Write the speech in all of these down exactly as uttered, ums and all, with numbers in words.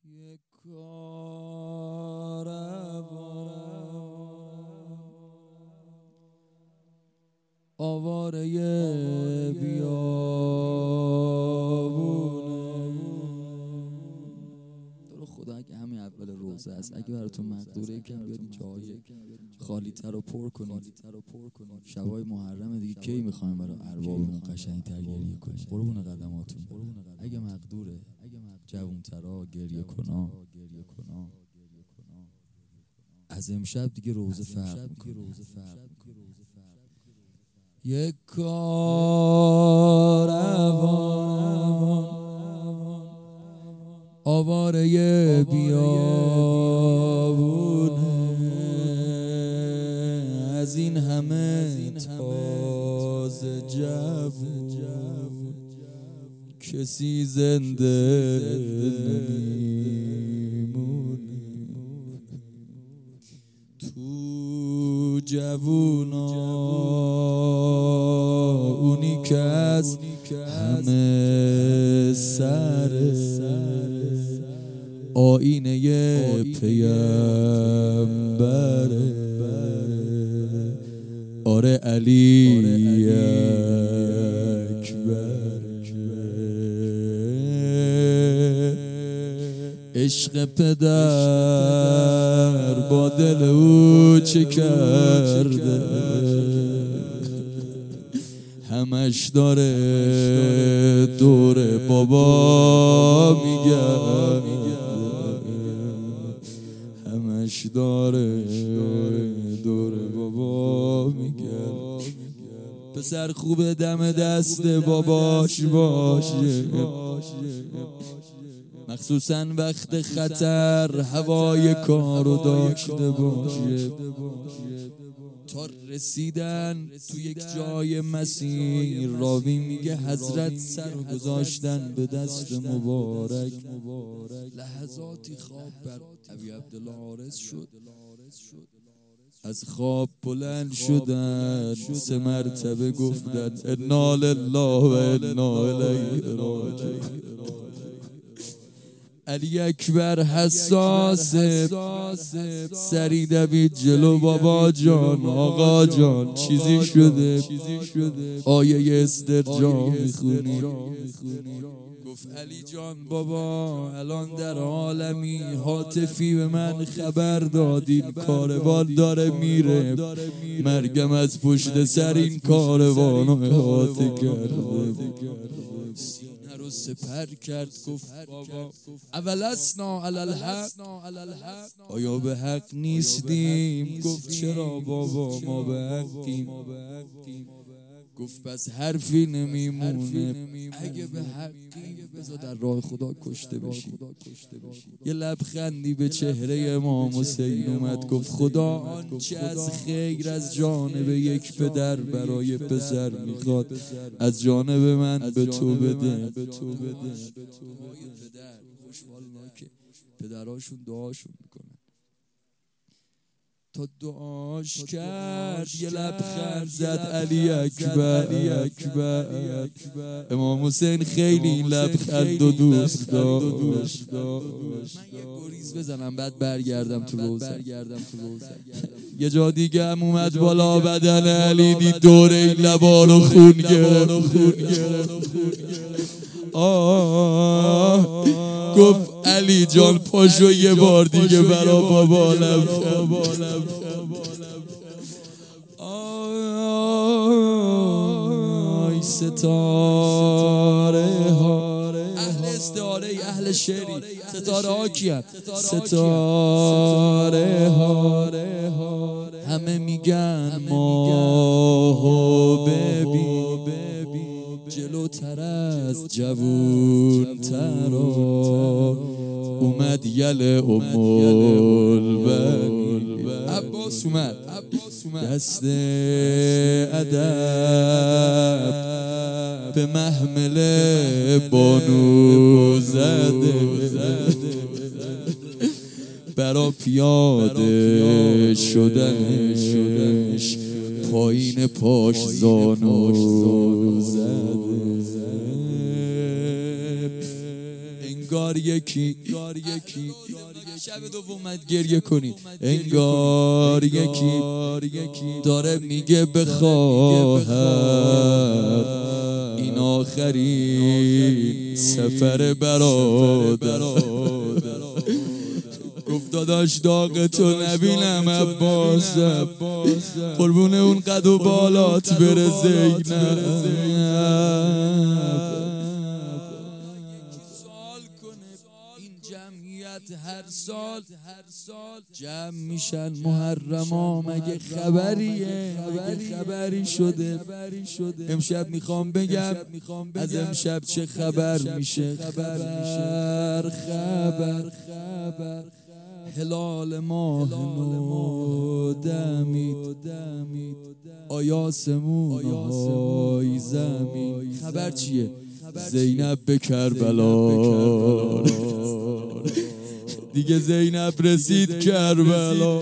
یک کاروان آواره بیابونه. تو رو خدا اگه همین اول روزه است، اگه براتون مقدوره یکم بیاد این جاهای خالی تر رو پر کنید. شبای محرم دیگه کی میخوایم برای اربابمون قشنگ تر گریه کنیم؟ قربون قدماتون. اگه مقدوره جوون ترا گریه کنا از امشب دیگه روزه فرق میکنه. یک کاروان آواره بیابونه، از این همه تازه جوون کسی زنده نمیمونه. تو جوونا اونی که از همه سر آینه پیامبره. آره علی اکبر، عشق پدر با دل او چه کرده، همش داره دور بابا میگرده، همش داره دور بابا میگرده. پسر خوب دم دست باباش باشه، مخصوصا وقت خطر هوای کارو داشته باشه. تا رسیدن تو یک جای مسیر راوی میگه حضرت سر گذاشتن به دست مبارک. لحظاتی خواب بر ابی عبدالله عارض شد، از خواب بلند شدن سه مرتبه گفتن انا لله و انا الیه راجعون. علی اکبر حساسه، سری دوید جلو بابا جان آقا جان چیزی شده، آیه استرجاع میخونی. گفت علی جان بابا الان در عالمی هاتفی به من خبر دادین کاروان داره میره، مرگم از پشت سر این کاروان احاطه کرده. سینه رو سپر کرد گفت بابا اولسنا علی الحق، آیا به حق نیستیم؟ گفت چرا بابا ما به حقیم. گفت پس حرفی نمیمونه، اگه به حقیم بذار در راه خدا کشته بشی. یه لبخندی به چهره امام حسین اومد، گفت خدا آنچه از خیر از جانب یک پدر برای پسر میخواد از جانب من به تو بده. خوشحالنا که پدراشون دعاشون میکنن. تا دعاش کرد یه لبخند زد علی اکبر. امام حسین خیلی این لبخند و دوست داشت. من یه گریز بزنم بعد برگردم تو روزه. یه جا دیگه هم اومد بالا بدن علی، دید دور این لبا رو خون گرفت. گفت علی جان پاشو یه بار دیگه برا بابا لبخند. آی ستاره ها، اهل استعاره اهل شعری، ستاره ها کیان؟ ستاره ها همه میگن ماهو ببین جلوتر از جوون ترا اومد یل ام البنی. عباس اومد دست ادب به محمل بانو زده، برا پیاده شدنش پایین پاش زانو زده. انگار یکی شب دوم اومد گریه کنی انگار یکی داره میگه بخواهر این آخرین سفر برادر گفت داداش داغ تو نبینم عباسم قربون اون قد و بالات بره زینب هر سال جمع میشن محرما مگه خبریه مگه خبری شده امشب میخوام بگم از امشب چه خبر میشه خبر خبر خبر هلال ماه نو دمید آیاسمون های زمین خبر چیه زینب به کربلا دیگه زینب رسید کربلا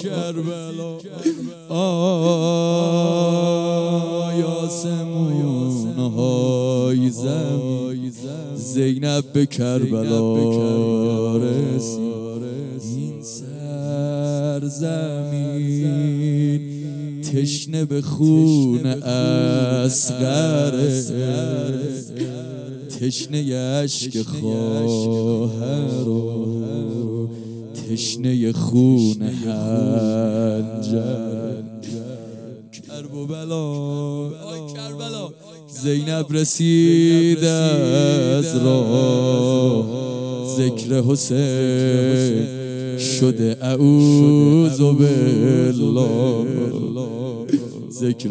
آیاسمون های زمین زینب به کربلا رسید این سرزمین تشنه به خون اصغره تشنه اشک خواهر و تشنه خون هنجر کربلا زینب رسید از راه ذکر حسین شده اعوذ بالله ذکر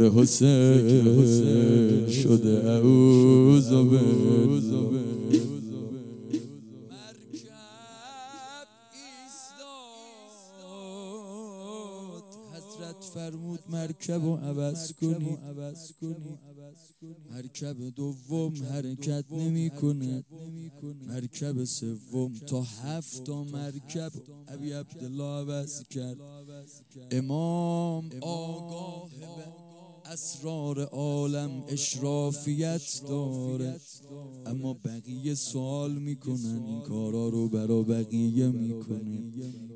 حسین شده اعوذ بالله فرمود مرکب و عوض کنی مرکب دوم حرکت نمی کنه مرکب سوم تا هفت تا مرکب ابی عبدالله عوض کرد امام آگاه به اسرار عالم اشرافیت داره اما بقیه سوال میکنن این کارا رو برا بقیه میکنن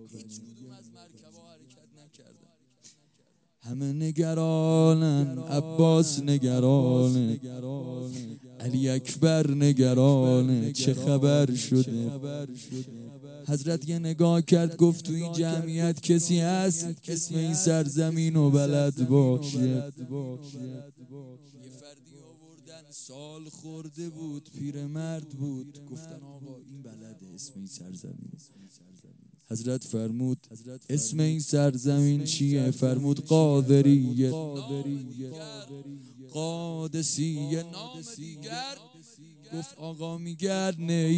همه نگرانن عباس نگرانه علی اکبر نگرانه چه خبر شده حضرت یه نگاه کرد گفت تو این جمعیت کسی هست اسم این سرزمین و بلد باشه یه فردی آوردن سال خورده بود پیرمرد بود گفتن آقا این بلده اسم این سرزمین حضرت فرمود اسم این سرزمین چیه؟ فرمود قادریه قادسیه نام دیگر گفت آقا میگرد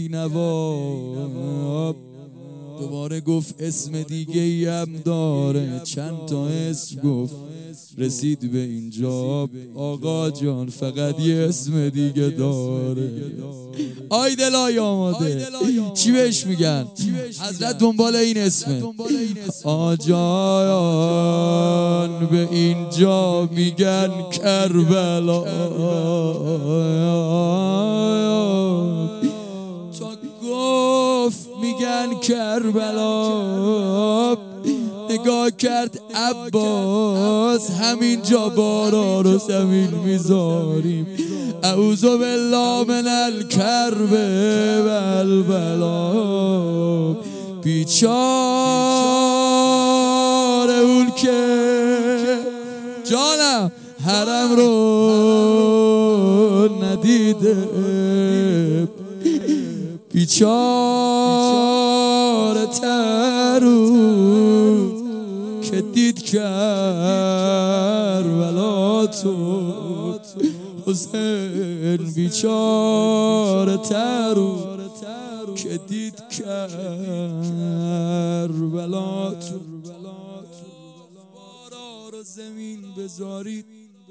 نینوا دوباره گفت اسم دیگه ای هم داره چند تا اسم گفت رسید به اینجا آقا جان فقط یه اسم دیگه داره آی دلای آماده چی بهش میگن؟ حضرت دنبال این اسمه آجایان به اینجا میگن کربلا تا گفت میگن کربلا نگاه کرد عباس همینجا بارا رو زمین میذاریم اعوذ بالله من الکرب والبلا بیچاره اون که جانم حرم رو ندیده بیچاره ترو که دید کربلا تو حسین بیچاره ترو که دید کربلا تو بارا رو زمین بذارید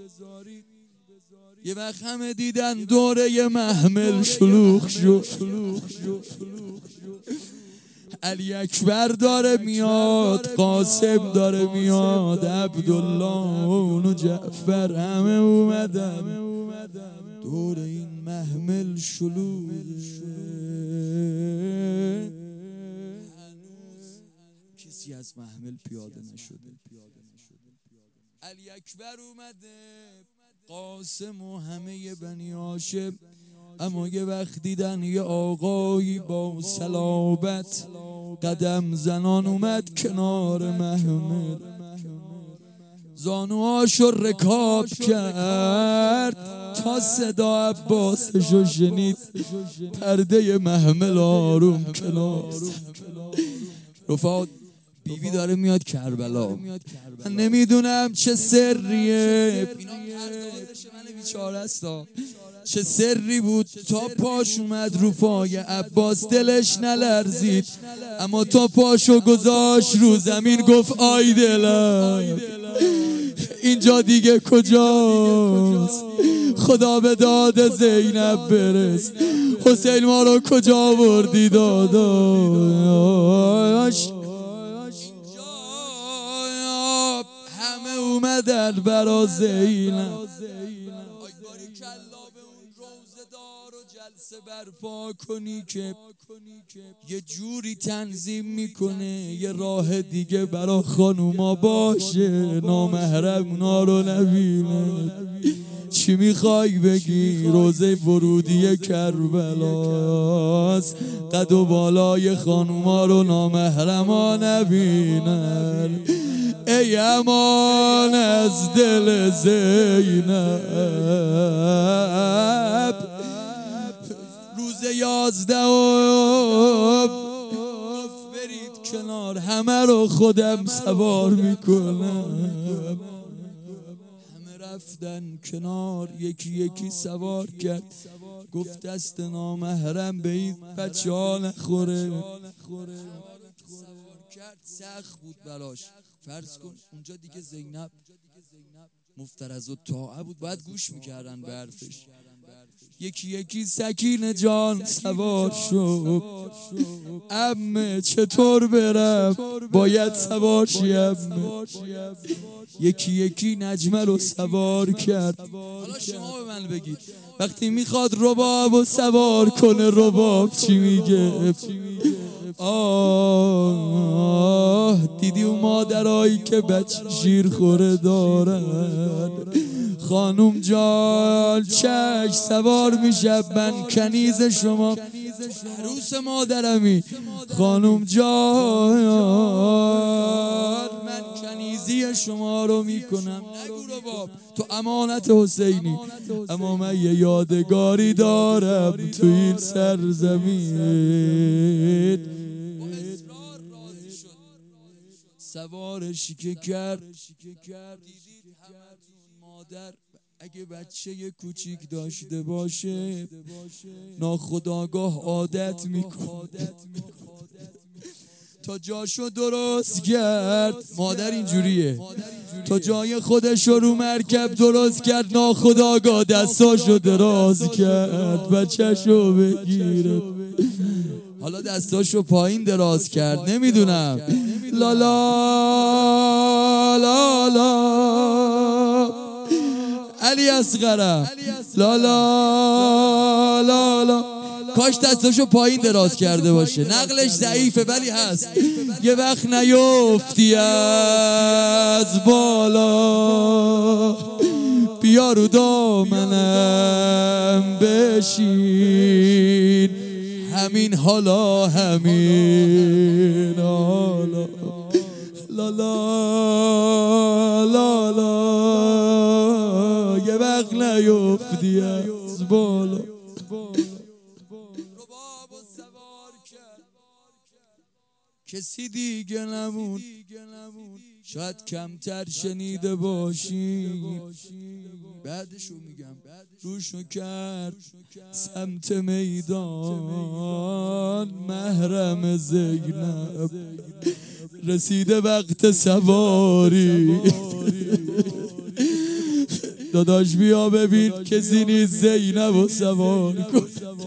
یه وقت همه دیدن دوره یه محمل شلوغ شد علی اکبر داره میاد قاسم داره میاد عبدالله و جعفر همه اومدن دور این محمل شلوغ کسی از محمل پیاده نشده. علی اکبر اومده، قاسم و همه بنی هاشم، اما یه وقت دیدن یه آقایی با صلابت قدم زنان اومد کنار محمل، زانوهاشو رکاب کرد تا صدا عباسشو شنید، پرده محمل آروم کنار. رفاق بیبی داره میاد کربلا، من نمیدونم چه سریه، اینا پردازش من بیچاره استا، چه سری بود تا پاش اومد رو پای عباس، دلش نلرزید اما تا پاشو گذاشت رو زمین گفت آی دلم اینجا دیگه کجاست، خدا به داد زینب برس، حسین ما رو کجا بردی داداش، اینجا همه اومدن برا زینب. جلسه برپا کنی که یه جوری تنظیم میکنه یه راه دیگه برا خانوما باشه، نامحرمونا رو نبینه. چی میخوای بگی؟ روزه ورودی کربلاست، قد و بالای خانوما رو نامحرما نبینن. ای امان از دل زینب، روز یازدهم گفت برید کنار، همه رو خودم سوار میکنم. همه رفتن کنار، یکی یکی سوار کرد، گفت دست نامحرم به این بچه ها نخوره. سوار کرد، سخت بود براش. فرض کن اونجا دیگه زینب مفترض الطاعه بود، باید گوش میکردن به حرفش. یکی یکی سکینه جان سوار شد، عمه چطور برم؟ باید سوار شی عمه. یکی یکی نجمه رو سوار کرد. حالا شما به من بگید وقتی میخواد رباب رو سوار کنه رباب چی میگه؟ آه دیدی اون مادرایی که بچه شیرخوره دارن، خانوم جان چش سوار میشه من کنیز شما، عروس مادرمی. خانوم جان من کنیزی شما رو میکنم، نگو رو باب تو امانت حسینی، اما من یه یادگاری دارم تو این سرزمین. سوارش که کرد، دیدید همتون مادر اگه بچه یه کوچیک داشته باشه ناخودآگاه عادت میکنه، تا جاشو درست کرد. مادر اینجوریه، تا جای خودشو رو مرکب درست کرد ناخودآگاه دستاشو دراز کرد بچهشو بگیره. حالا دستاشو پایین دراز کرد، نمیدونم لا لا لا لا علی اصغرم لا لا لا لا. کاش دستاشو پایین دراز کرده باشه، نقلش ضعیفه ولی هست. یه وقت نیفتی از بالا، بیا رو دامنم بشین، همین حالا همین حالا لا لا لا لا. یه وقت نیفتی از بالا. کسی دیگه نمون، شاید کمتر شنیده باشی، بعدشو میگم. روشو کرد سمت میدان محرم زینب، رسیده وقت سواری. داداش بیا ببین کسی نیست زینب و سوار کن.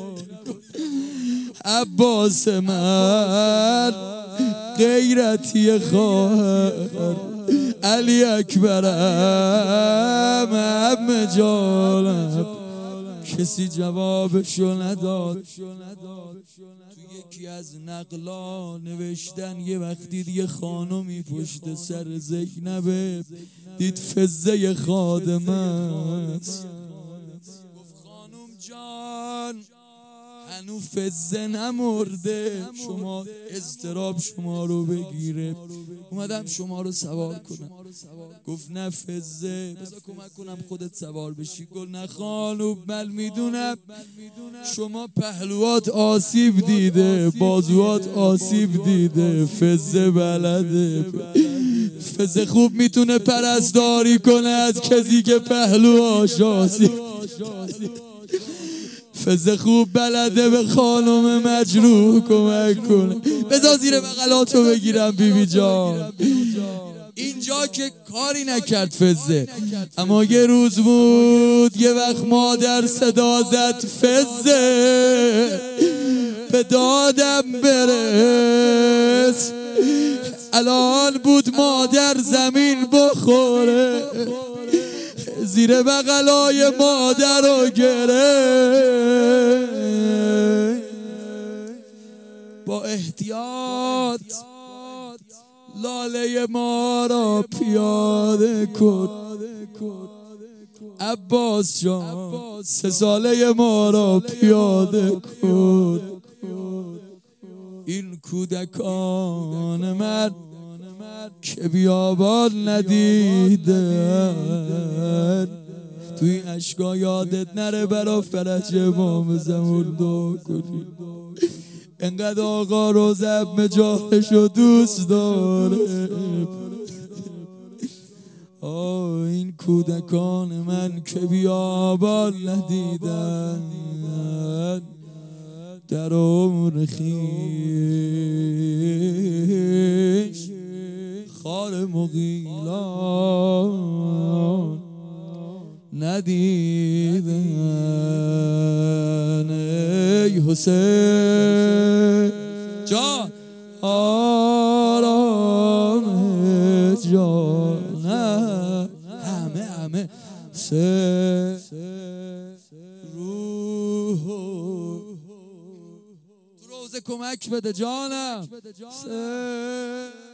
عباس من غیرتی خواهر، علی اکبرم عمه جانم، کسی جوابشو نداد. تو یکی از نقلا نوشتن یه وقتی یه خانمی پشت سر زینبه دید فزه خادمت، گفت خانم جان هنو فزه نمرده، شما اضطراب شما رو بگیره، اومدم شما رو سوار کنم. گفت نه فزه، بذار کمک کنم خودت سوار بشی. گفت نه خانم من میدونم شما پهلوات آسیب دیده، بازوات آسیب دیده، فزه بلده، فزه خوب میتونه پرستاری کنه از کسی که پهلوهاش آسیب، فزه خوب بلده به خانم مجروح کمک کنه. بذار زیر بغلاتو بگیرم بیبی بی جان. اینجا که کاری نکرد فزه، اما یه روز بود یه وقت مادر صدا زد فزه به دادم برس. الان بود مادر زمین بخوره، زیر بغلای مادر رو گرفت، با احتیاط لاله ما را پیاده کن. عباس جان سه ساله ما را پیاده کن. این کودکان من که بیابان ندیدن، توی اشکا یادت نره برا فرج امام زمان دعا کنی. انقدر آقا رو زب جاهشو دوست داره. آه این کودکان من که بیابان ندیدن، در عمر خیش خار مغیلان ندیدن. ای حسین جان آرام جانم، همه همه سه روح تو روزه کمک بده جانم. سه